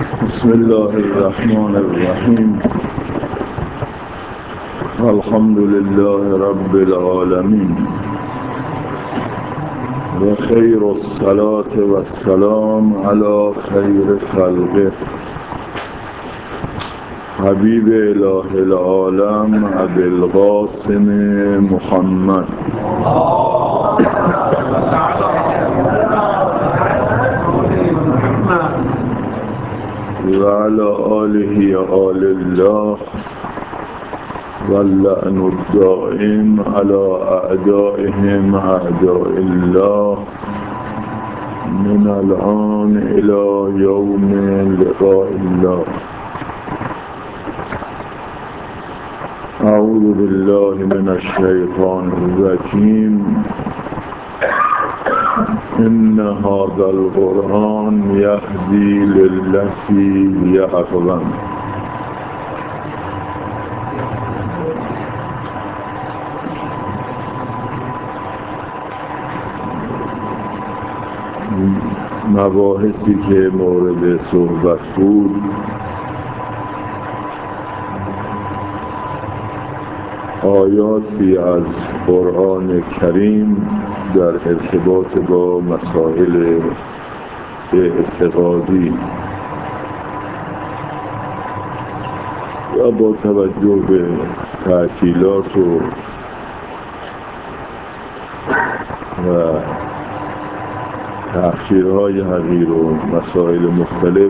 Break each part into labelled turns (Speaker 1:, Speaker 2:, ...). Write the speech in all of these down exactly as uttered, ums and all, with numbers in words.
Speaker 1: بسم الله الرحمن الرحیم. الحمد لله رب العالمین و خیر الصلاة و السلام علی خیر خلقه حبیب اله العالم ابی القاسم محمد و علی آله آل الله و اللعن الدائم علی اعدائهم اعداء الله من الآن الى یوم لقاء الله. اعوذ بالله من الشیطان الرجیم. ان هذا القرآن یهدی للتی هی اقوم. مباحثی که مورد صحبت بود آیاتی از قرآن کریم در ارتباط با مسائل اعتقادی و با توجه به تعطیلات و و تأخیرهای حقیر و مسائل مختلف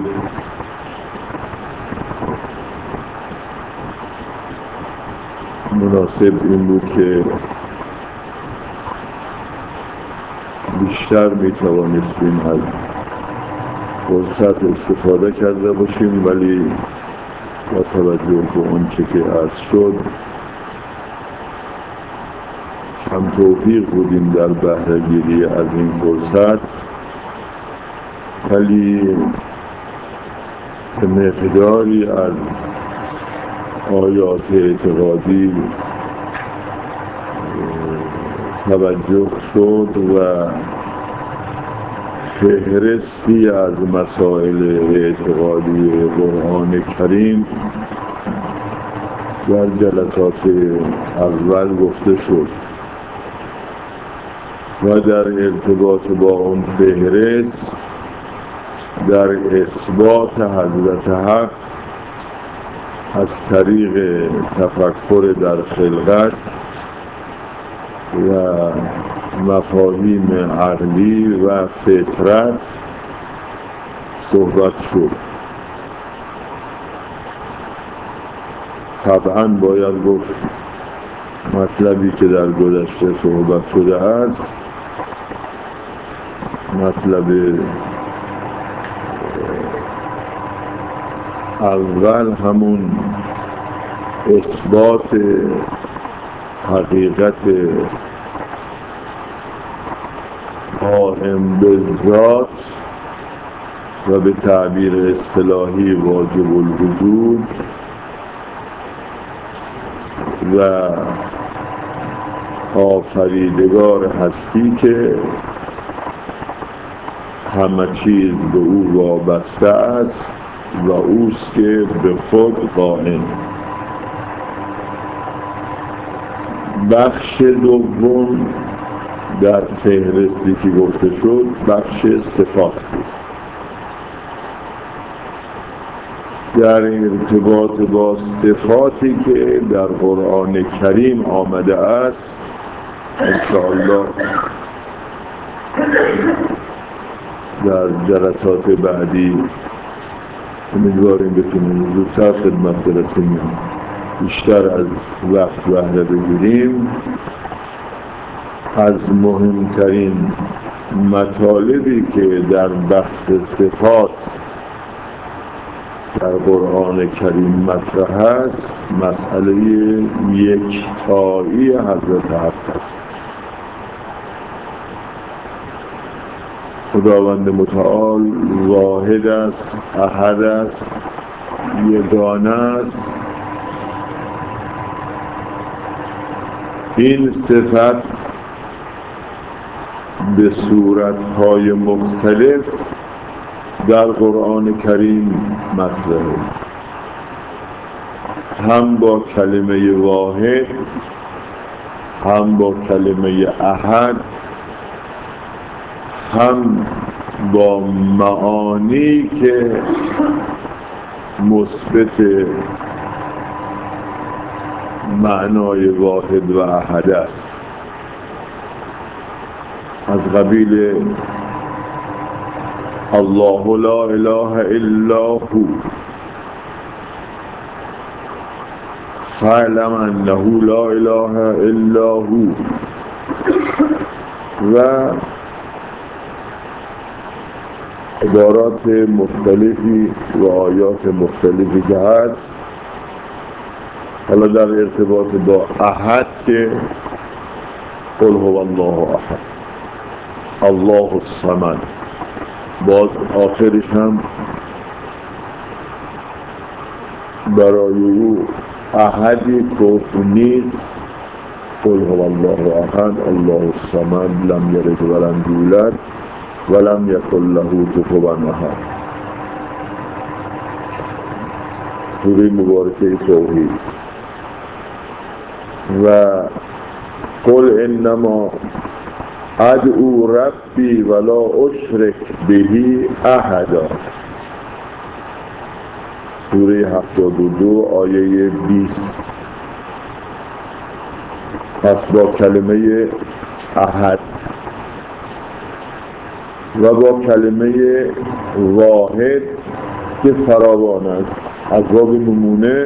Speaker 1: مناسب این بود که بیشتر می توانستیم از فرصت استفاده کرده باشیم، ولی با توجه به اونچه که عرض شد کم توفیق بودیم در بهره گیری از این فرصت، ولی به مقداری از آیات اعتقادی توجه شد و فهرستی از مسائل اعتقادی قرآن کریم در جلسات اول گفته شد و در ارتباط با اون فهرست در اثبات حضرت حق از طریق تفکر در خلقت و مفاهیم عقلی و فطرت صحبت شد. طبعا باید گفت مطلبی که در گذشته صحبت شده است مطلب اول همون اثبات حقیقت قائم به ذات و به تعبیر اصطلاحی واجب الوجود و آفریدگار هستی که همه چیز به او وابسته است و اوست که به خود قائم. بخش دوم در فهرستی که گفته شد بخش صفات بود. در ارتباط با صفاتی که در قرآن کریم آمده است انشاءالله در جلسات بعدی امیدواریم بتونیم زودتر خدمت برسیم، بیشتر از وقت بهره بگیریم. از مهمترین مطالبی که در بحث صفات در قرآن کریم مطرح است مسئله یکتایی حضرت حق است. خداوند متعال واحد است، احد است، یگانه است. این صفت به صورتهای مختلف در قرآن کریم مطرحه، هم با کلمه واحد هم با کلمه احد، هم با معانی که مثبت معنای واحد و احد است، از قبیل الله لا اله الا هو فاعلم انه لا اله الا هو و عبارات مختلفی و آیات مختلفی که هست. حالا در ارتباط با احد که قل هو الله احد الله الصمد، باز آخرش هم برای او احدی کفر نیست. قل هو الله احد الله الصمد لم یلد ولم یولد ولم یکن له کفوا احد. سوره مبارکه توحید. و قل انما ادعو ربی ولا اشرک به احدا، سوره هفتاد و دو آیه بیست. پس با کلمه احد و با کلمه واحد که فراوان است، از باب نمونه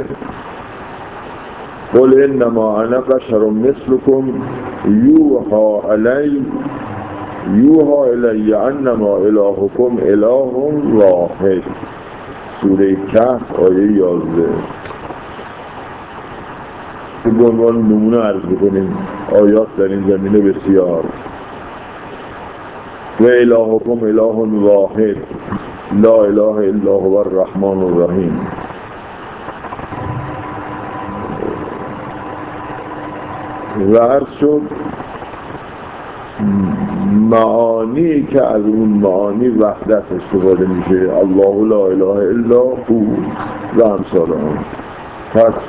Speaker 1: قل انما انا بشر مثلكم یوحی الی یوحی الی انما الهکم اله واحد، سوره کهف آیه یازده. به عنوان نمونه عرض بکنیم، آیات در این زمینه بسیار. و الهکم اله واحد لا اله الا هو الرحمن الرحیم. و عرض شد معانی که از اون معانی وحدت استفاده میشه، الله لا اله الا هو و امثال آن. پس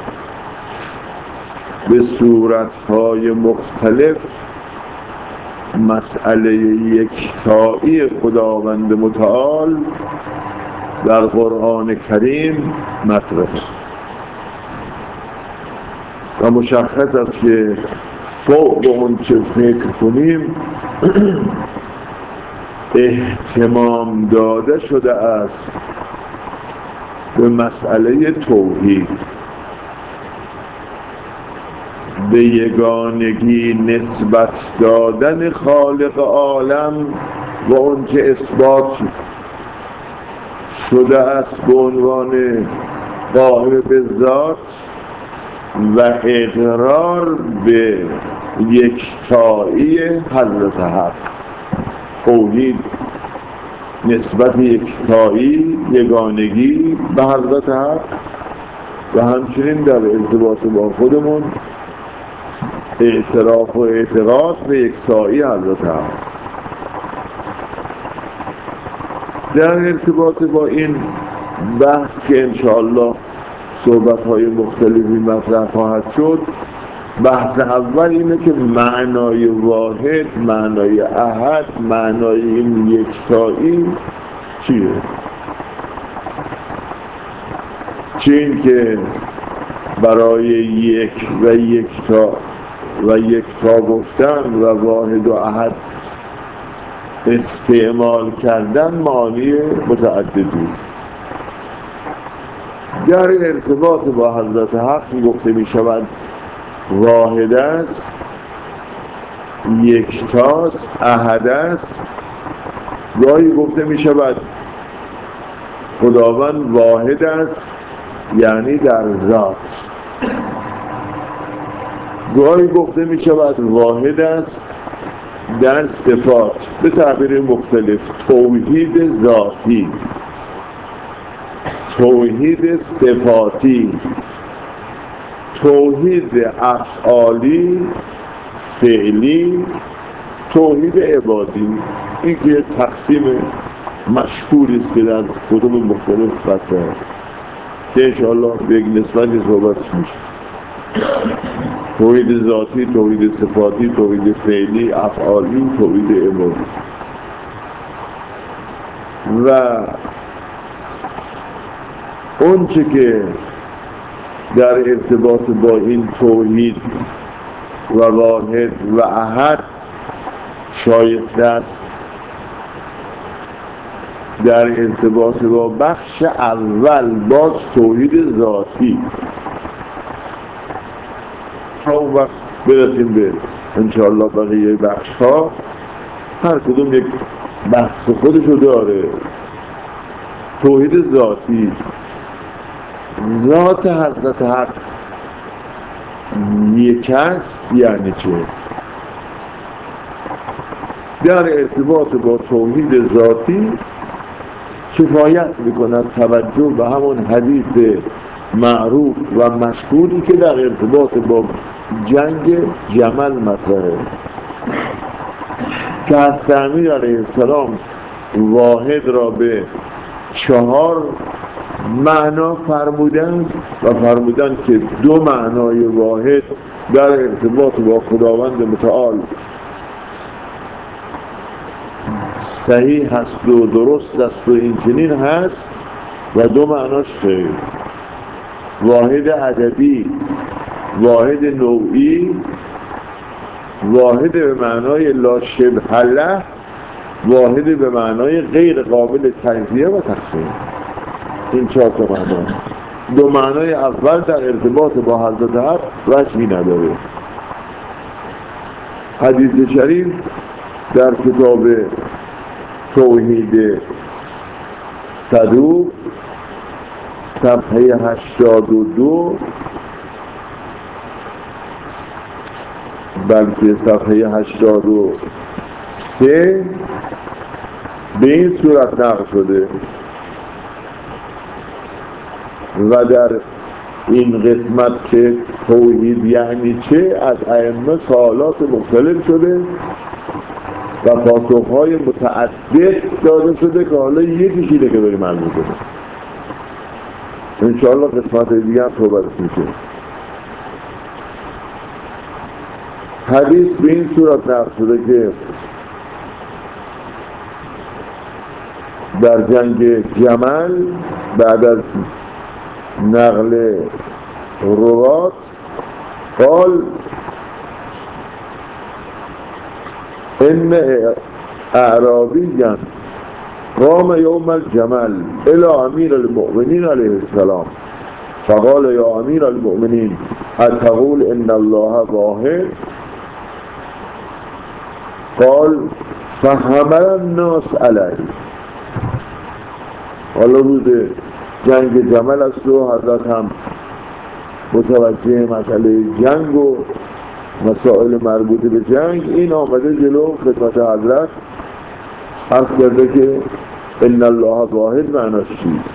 Speaker 1: به صورتهای مختلف مسئله یکتایی خداوند متعال در قرآن کریم مطرح و مشخص است که فوق اون چه فکر کنیم اهتمام داده شده است به مسئله توحید، به یگانگی نسبت دادن خالق عالم و اون که اثبات شده است به عنوان قائم به ذات و اقرار به یکتایی حضرت حق. توحید نسبت یکتایی، یگانگی به حضرت حق و همچنین در ارتباط با خودمون اعتراف و اعتقاد به یکتایی حضرت حق. در ارتباط با این بحث که انشاءالله صحبت‌های مختلفی مطرح خواهد شد، بحث اول اینه که معنای واحد، معنای احد، معنای این یکتایی چیه؟ چه این که برای یک و یکتا و یکتا گفتن و واحد و احد استعمال کردن معانی متعددی است. در ارتباط با حضرت حق گفته می شود واحد است، یکتاست، احد است. گاهی گفته می شود خداوند واحد است یعنی در ذات. گاهی گفته می شود واحد است در صفات، به تعبیر مختلف، توحید ذاتی، توحید صفاتی، توحید افعالی، فعلی، توحید عبادی. این که تقسیم مشهوری است که در کتب مختلف مطرحه که انشاءالله به یک نسبتی صحبتش میشه. توحید ذاتی، توحید صفاتی، توحید فعلی، افعالی، توحید اموری. و اون چه که در ارتباط با این توحید و واحد و احد شایسته است در ارتباط با بخش اول باز توحید ذاتی، اون وقت برسیم به انشاءالله بقیه بخش ها، هر کدوم یک بحث خودشو داره. توحید ذاتی، ذات حضرت حق یک است یعنی چه؟ در ارتباط با توحید ذاتی کفایت میکند توجه به همون حدیث معروف و مشهوری که در ارتباط با جنگ جمل مطرحه که حضرت امیر علیه السلام واحد را به چهار معنا فرمودن و فرمودن که دو معنای واحد در ارتباط با خداوند متعال صحیح هست و درست است و این چنین هست و دو معناش خیر، واحد عددی، واحد نوعی، واحد به معنای لا شبه له، واحد به معنای غیر قابل تجزیه و تقسیم. این چهار تا معنا. دو معنای اول در ارتباط با حضرت حق وجهی نداره. حدیث شریف در کتاب توحید صدوق صفحه هشتاد و دو بلکه صفحه هشتاد و سه به این صورت نقل شده و در این قسمت که توحید یعنی چه از ائمه سوالات مختلف شده و پاسخهای متعدد داده شده که حالا یکیش اینه که داریم عرض می‌کنیم. انشاءالله قسمت دیگه هم صحبت میشه. حدیث به این صورت نقل شده که در جنگ جمل بعد از نقل روات قال ان اعرابیا قام يوم الجمل الى امیر المؤمنین علیه السلام فقال یا امیر المؤمنین اتقول ان الله واحد قال فحمل الناس علیه. حالا روز جنگ جمل است و حضرت هم متوجه مسئله جنگ و مسائل مربوط به جنگ، این آمده جلو خدمت حضرت عرض کرده که ان الله واحد معناش چیست.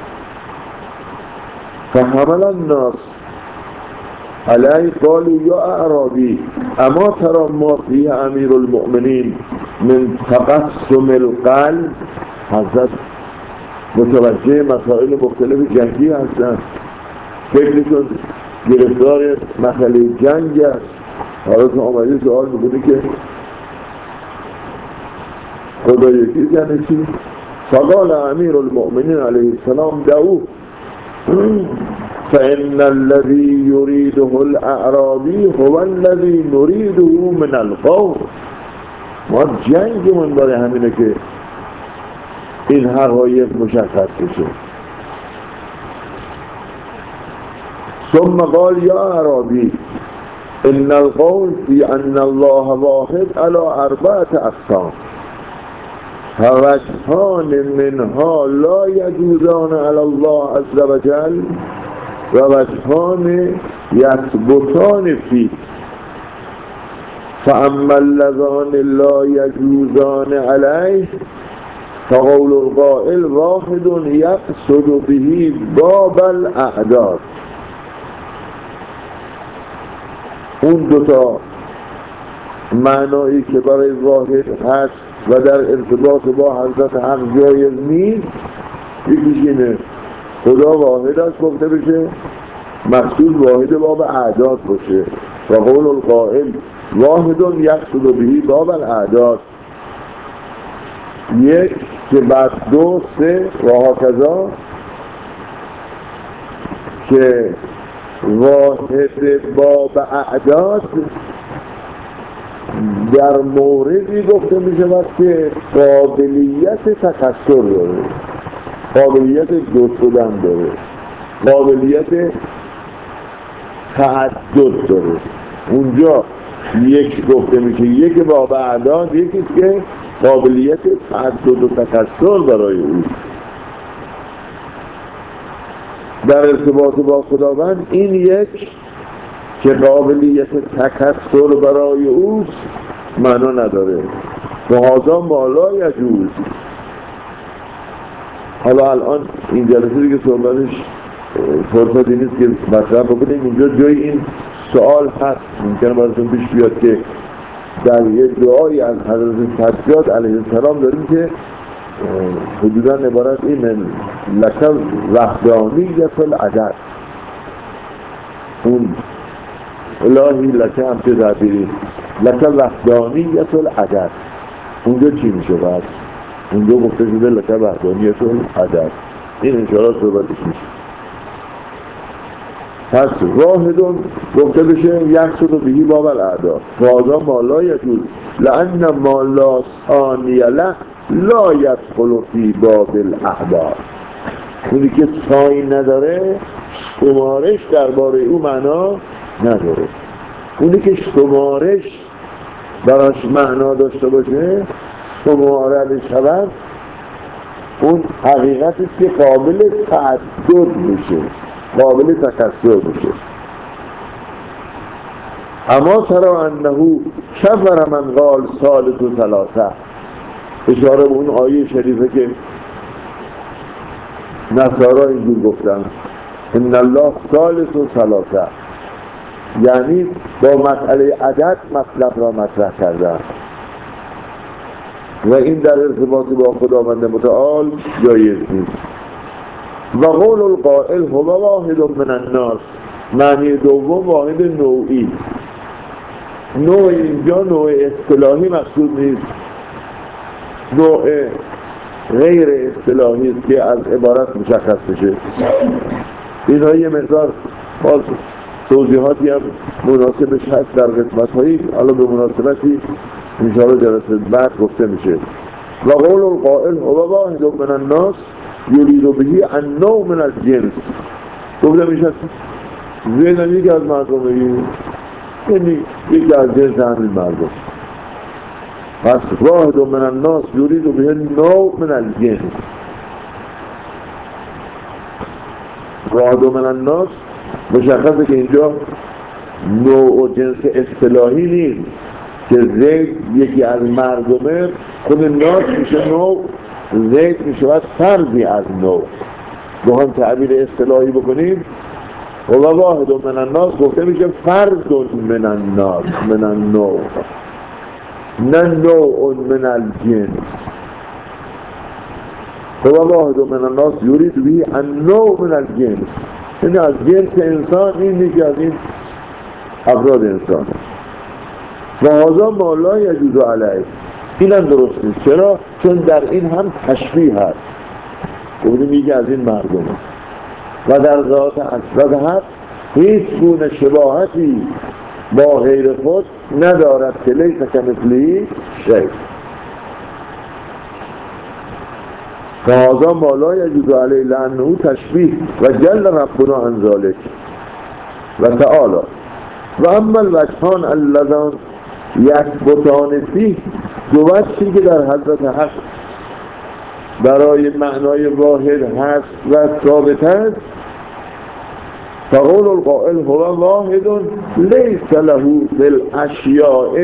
Speaker 1: فحمل الناس علیه قالوا یا اعرابی اما ترى ما فیه امیر المؤمنین من تقسم القلب. حضرت متوجه مسائل مختلف جنگی هستند، فکرشون گرفتار مسئله جنگ است. حالا که آمده سوال میکنه که خدا یکی یعنی چی؟ فقال امیر المؤمنین علیه السلام دعوه فإن الذي يريده الأعرابي هو الذي نريده من القوم. ما جنگمون برای همینه که این حقایق مشخص بشه. ثم قال یا اعرابی ان القول فی ان الله واحد على اربعة اقسام فوجهان منها لا یجوزان علی الله عز وجل و وجهان یثبتان فیه فاما اللذان لا یجوزان علیه فقول القائل واحد یقصد به باب الاعداد. اون دوتا معنایی که برای واحد هست و در ارتباط با حضرت حق جایز نیست، یکیش اینه خدا واحد است گفته بشه، مقصود واحد باب اعداد باشه و قول القائل واحد یقصد بهی باب الاعداد، یک که بعد دو سه و هاکذا، که واحد باب اعداد در موردی گفته می شود که قابلیت تکثر داره، قابلیت دو شدن داره، قابلیت تعدد داره. اونجا یک گفته میشه یک باب اعداد، یکیست که قابلیت تعدد و تکثر برای اوست. در ارتباط با خداوند این یک که قابلیت تکثر برای اوست معنا نداره و هذا ما لا یجوز. حالا الان این جلسه دیگه صحبتش فرصتی نیست که مطرح بکنیم. اینجا جای این سوال هست، ممکنه براتون پیش بیاد که در یک دعایی از حضرت سجاد علیه السلام داریم که حدوداً عبارت اینه لک وحدانیت العدد، اون الهی لک همچه تعبیری لک وحدانیت العدد، اونجا چی میشه بعد؟ اونجا گفته شده لک وحدانیت العدد، این اشارات صحبتش میشه. پس واحدون گفته بشه یقصد بهی باب الاعداد فاذا ما لا یجوز لان ما لا ثانی له لا یدخل فی باب الاعداد. اونی که ثانی نداره شمارش درباره او معنا نداره. اونی که شمارش براش معنا داشته باشه، شماره شود، اون حقیقتی که قابل تعدد بشه، قابل تکثر بشه. اما ترا انه کفر من قال ثالث و ثلاثه، اشاره به اون آیه شریفه که نصارا اینجور گفتن ان الله ثالث و ثلاثه، یعنی با مسئله عدد مطلب را مطرح کردن و این در ارتباط با خداوند متعال جایز نیست. و قول القائل هو واحد من الناس، معنی دوم واحد نوعی. نوع اینجا نوع اصطلاحی مقصود نیست، نوع غیر اصطلاحی است که از عبارت مشخص بشه. اینها یه مقدار باز توضیحاتی هم مناسبش هست در قسمت هایی، حالا به مناسبتی انشاءالله جلسه بعد گفته میشه. و قول القائل هو واحد من الناس یرید بهی النوع من الجنس، گفته میشه زیدن یکی از مردم بگی یعنی یکی از جنس همین مردم. پس واحد من الناس یرید بهی النوع من الجنس. واحد من الناس مشخصه که اینجا نوع و جنس اصطلاحی نیست که زید یکی از مردمه، خود ناس میشه نوع، زید میشه فردی از نوع. با هم تعبیر اصطلاحی بکنیم و واحد من الناس گفته میشه فرد من الناس من النوع، نه نوع من الجنس. و واحد من الناس یرید بهی النوع من الجنس، یعنی از جنس انسان، این یکی از این افراد انسان. فهذا ما لا یجوز علیه، این هم درست نیست. چرا؟ چون در این هم تشبیه هست، گفتیم یکی از این مردم و در ذات حضرت حق هیچ گونه شباهتی با غیر خود ندارد که لیس کمثله شیء. فهذا ما لا یجوز علیه لانه تشبیه و جل ربنا عن ذلک و تعالی. و اما الوجهان اللذان یثبتان فیه، دو وجهی که در حضرت حق برای معنای واحد هست و ثابت است. فقول القائل هو واحد لیس له فی الاشیاء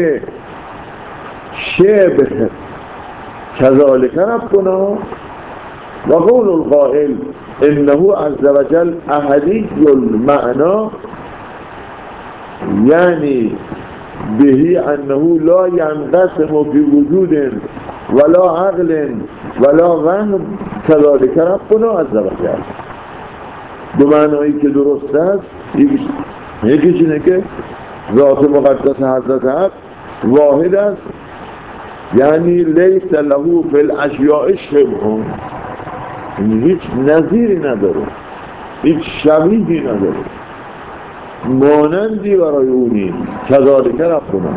Speaker 1: شبه کذالک ربنا. و قول القائل انه عز وجل احدی المعنی، یعنی بهی انه لا ینقسم فی وجود ولا عقل ولا وهم کذالک ربنا عز وجل. دو معنایی که درست است، یکیش اینه که ذات مقدس حضرت حق واحد است، یعنی لیس له فی الاشیاء شبه، هیچ نظیری نداره، هیچ شبیهی نداره، مانندی برای او نیست. کذالک ربنا،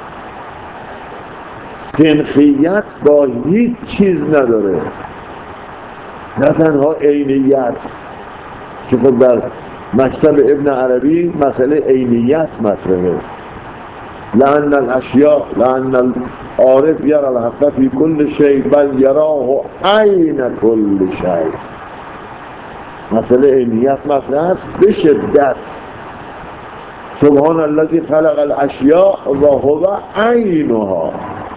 Speaker 1: سنخیت با هیچ چیز نداره، نه تنها عینیت که خب در مکتب ابن عربی مسئله عینیت مطرحه. لأن الاشیاء لأن العارف یرى الحق فی کل شیء بل یراه عین کل شیء. مسئله عینیت مطرح است به شدت. سبحان الذی خلق الاشیاء و هو عینها.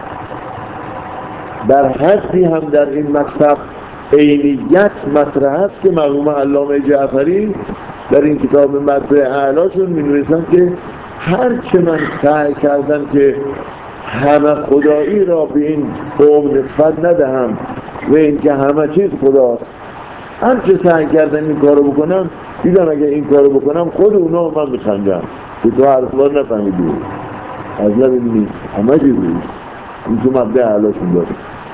Speaker 1: در حدی هم در این مکتب عینیت مطرح است که مرحوم علامه جعفری در این کتاب مطبع اعلاشون می نویسند که هرچه من سعی کردم که همه خدایی را به این قوم نسبت ندهم و این که همه چیز خداست، هرچه سعی کردم این کارو بکنم، دیدم اگه این کارو بکنم خود اونا من میخندم که تو حرفوار نفهمیدی، از لب نیست، همه چیز نیست. این تو مطبع اعلاشون داره،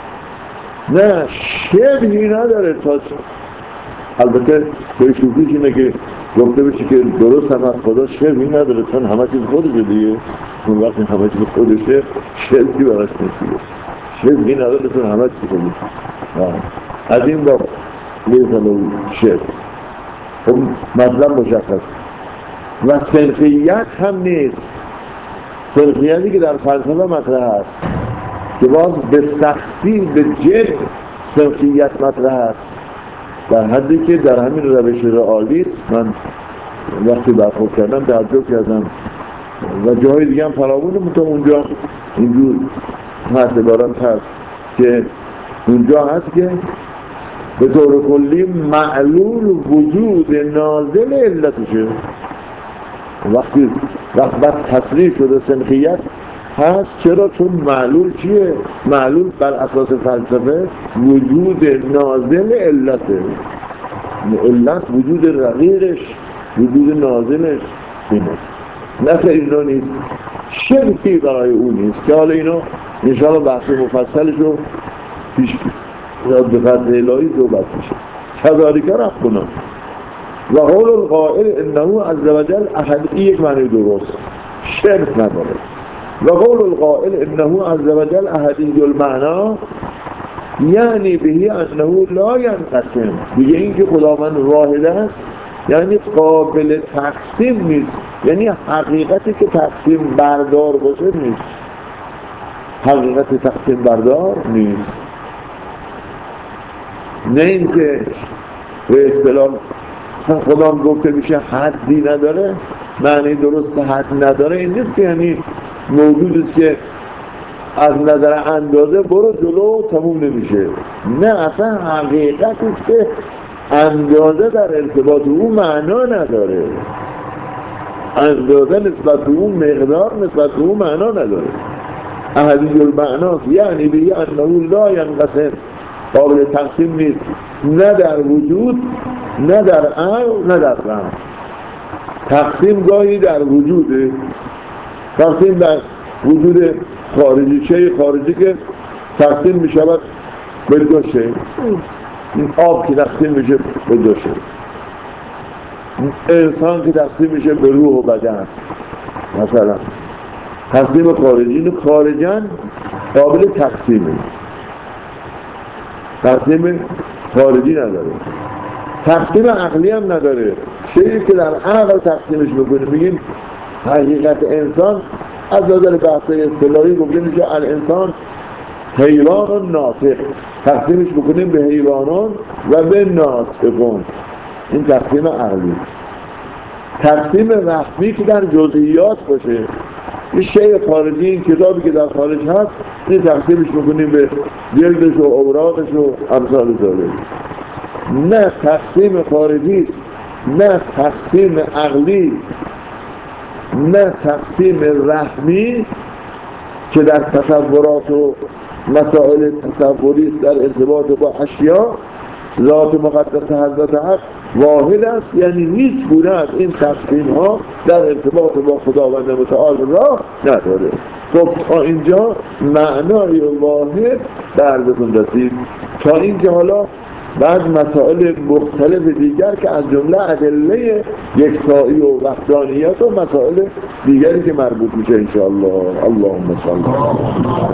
Speaker 1: نه شبهی نداره. تا البته توی شوخیش اینه که گفته بشه که درست هم از خدا شبهی نداره، چون همه چیز خودشه دیگه، چون وقتی همه چیز خودشه شبهی براش نسیده، شبهی نداره چون همه چیز خودشه. از این با لیزن شبه خب مطلب مشخص. و سنخیت هم نیست، سنخیتی که در فلسفه مطرح است که باز به سختی به جد سنخیت مطرح است، در حدی که در همین روش رئالیسم من وقتی برخورد کردم تعجب کردم و جای دیگه هم فراوونه، تا اونجا اینجور هست، عبارت هست که اونجا هست که به طور کلی معلول وجود نازل علتشه. وقتی وقت بعد تصریح شده سنخیت هست، چرا؟ چون معلول چیه؟ معلول بر اساس فلسفه وجود نازل علته، علت وجود رقیقش، وجود نازلش اینه، نه خیلی اینا نیست، شبهی برای اون نیست که حالا اینا انشاءالله بحث مفصلش رو پیش یاد به فضل الهی صحبت میشه. کذالک ربنا و قول القائل انه عز وجل احد، یک معنی درست، شبه نداره. و قول القائل انه عز وجل احدی المعنا یعنی بهی انه لا ینقسم، دیگه این که خداوند واحد است یعنی قابل تقسیم نیست، یعنی حقیقتی که تقسیم بردار باشه نیست، حقیقت تقسیم بردار نیست. نه این که به اصطلاح مثلا خدا گفته میشه حدی نداره، معنی درست حد نداره این نیست که یعنی موجودیست که از نظر اندازه برو جلو تموم نمیشه، نه، اصلا حقیقتیست که اندازه در ارتباط او معنا نداره، اندازه نسبت به اون مقدار نسبت به اون معنا نداره. احدی المعناست یعنی بهی انه لا ینقسم، قابل تقسیم نیست، نه در وجود نه در عقل نه در فهم. تقسیم گاهی در وجوده، تقسیم در وجود خارجی، چه خارجی که تقسیم می شود به دو شی، این آب که تقسیم میشه به دو شی، انسان که تقسیم میشه به روح و بدن، مثلا تقسیم خارجی، این خارجن قابل تقسیمه، تقسیم خارجی نداره، تقسیم عقلی هم نداره. شیعی که در عقل تقسیمش بکنه میگیم حقیقت انسان از نظر بحثای اصطلاحی گفته میشه الانسان حیوان و ناطق، تقسیمش بکنیم به حیوانان و به ناطقون، این تقسیم عقلی است. تقسیم وهمی که در جزئیات باشه، این شیء خارجی، این کتابی که در خارج هست، این تقسیمش بکنیم به جلدش و اوراقش و امثال ذالک. نه تقسیم خارجی است، نه تقسیم عقلی، نه تقسیم رحمی که در تصورات و مسائل تصوری است در ارتباط با اشیا. ذات مقدس حضرت حق واحد است، یعنی هیچ گونه از این تقسیم ها در ارتباط با خداوند متعال راه نداره. خب تا اینجا معنای واحد به عرضتون رسید. تا اینکه حالا بعد مسائل مختلف دیگر که از جمله ادله یکتایی و وحدانیت و مسائل دیگری که مربوط میشه انشاءالله. اللهم صل علی